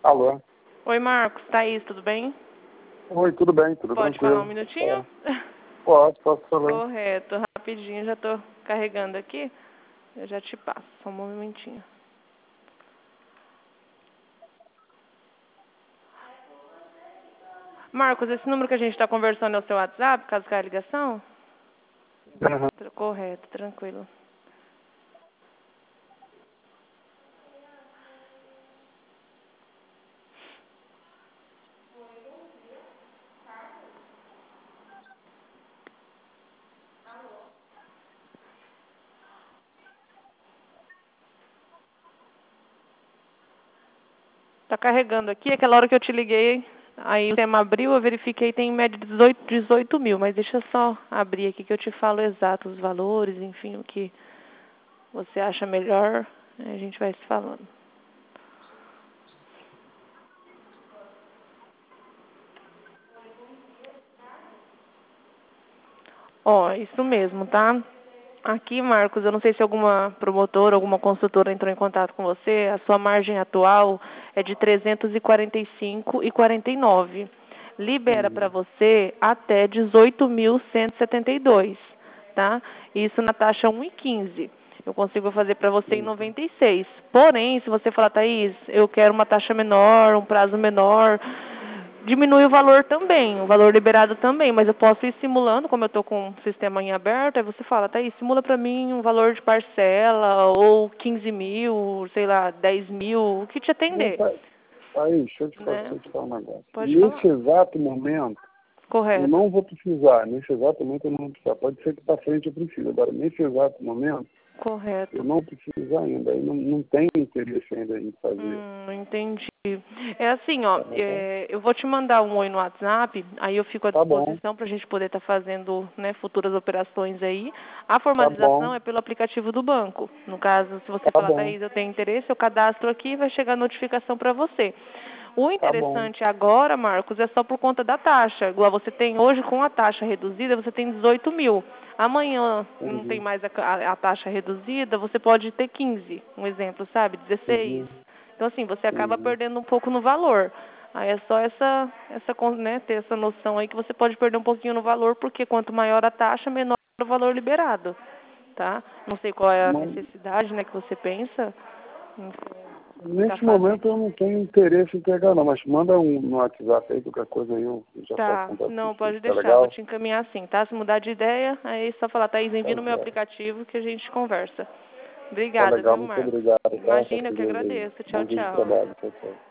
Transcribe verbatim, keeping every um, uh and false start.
Alô? Oi, Marcos. Thaís, tudo bem? Oi, tudo bem, tudo Pode tranquilo. falar um minutinho? É. Posso, posso falar. Correto. Rapidinho, já estou carregando aqui. Eu já te passo. Só um momentinho. Marcos, esse número que a gente está conversando é o seu WhatsApp, caso caia a ligação? Uhum. Correto, tranquilo. Tá carregando aqui, aquela hora que eu te liguei, aí o tema abriu, eu verifiquei, tem em média dezoito, dezoito mil, mas deixa eu só abrir aqui que eu te falo exato os valores, enfim, o que você acha melhor, aí a gente vai se falando. Ó, isso mesmo, tá? Aqui, Marcos, eu não sei se alguma promotora, alguma consultora entrou em contato com você, a sua margem atual é de trezentos e quarenta e cinco e quarenta e nove. Libera para Uhum. você até dezoito mil cento e setenta e dois, tá? Isso na taxa um e quinze. Eu consigo fazer para você em Uhum. noventa e seis. Porém, se você falar, Thaís, eu quero uma taxa menor, um prazo menor, diminui o valor também, o valor liberado também, mas eu posso ir simulando, como eu estou com o sistema em aberto, aí você fala, Thaís, simula para mim um valor de parcela, ou quinze mil, sei lá, dez mil, o que te Não, atender, tá, tá aí, deixa eu te falar, né? deixa eu te falar um negócio. Pode falar. Nesse exato momento, eu Correto. não vou precisar. Nesse exato momento eu não vou precisar. Pode ser que para frente eu precise. Agora, nesse exato momento, eu Correto. não preciso ainda. Aí não, não tem interesse ainda em fazer. Hum, entendi. É assim, ó, Tá bom? é, eu vou te mandar um oi no WhatsApp, aí eu fico à Tá bom, disposição para a gente poder estar fazendo, né, futuras operações aí. A tá formalização bom, é pelo aplicativo do banco. No caso, se você tá falar, bom, Thaís, eu tenho interesse, eu cadastro aqui e vai chegar a notificação para você. O tá bom. interessante agora, Marcos, é só por conta da taxa. Igual você tem hoje, com a taxa reduzida, você tem dezoito mil. Amanhã não tem Entendi. mais a, a, a taxa reduzida, você pode ter quinze, um exemplo, sabe? dezesseis. Uhum. Então, assim, você acaba Uhum. perdendo um pouco no valor. Aí é só essa, essa, con- né, ter essa noção aí que você pode perder um pouquinho no valor, porque quanto maior a taxa, menor o valor liberado, tá? Não sei qual é a Mas, necessidade, né, que você pensa em estar nesse fazendo. momento eu não tenho interesse em pegar não, mas manda um no WhatsApp aí, qualquer coisa aí eu já posso Tá, contar não, contigo. pode Tá deixar, vou legal? te encaminhar assim, tá? Se mudar de ideia, aí é só falar, Thaís, Tá envia no meu certo. aplicativo que a gente conversa. Tá Obrigada, legal, viu, muito Marcos? obrigado, tá? Por Imagina, eu que tudo aí. agradeço. Tchau, Bom dia de tchau. trabalho. Tchau, tchau.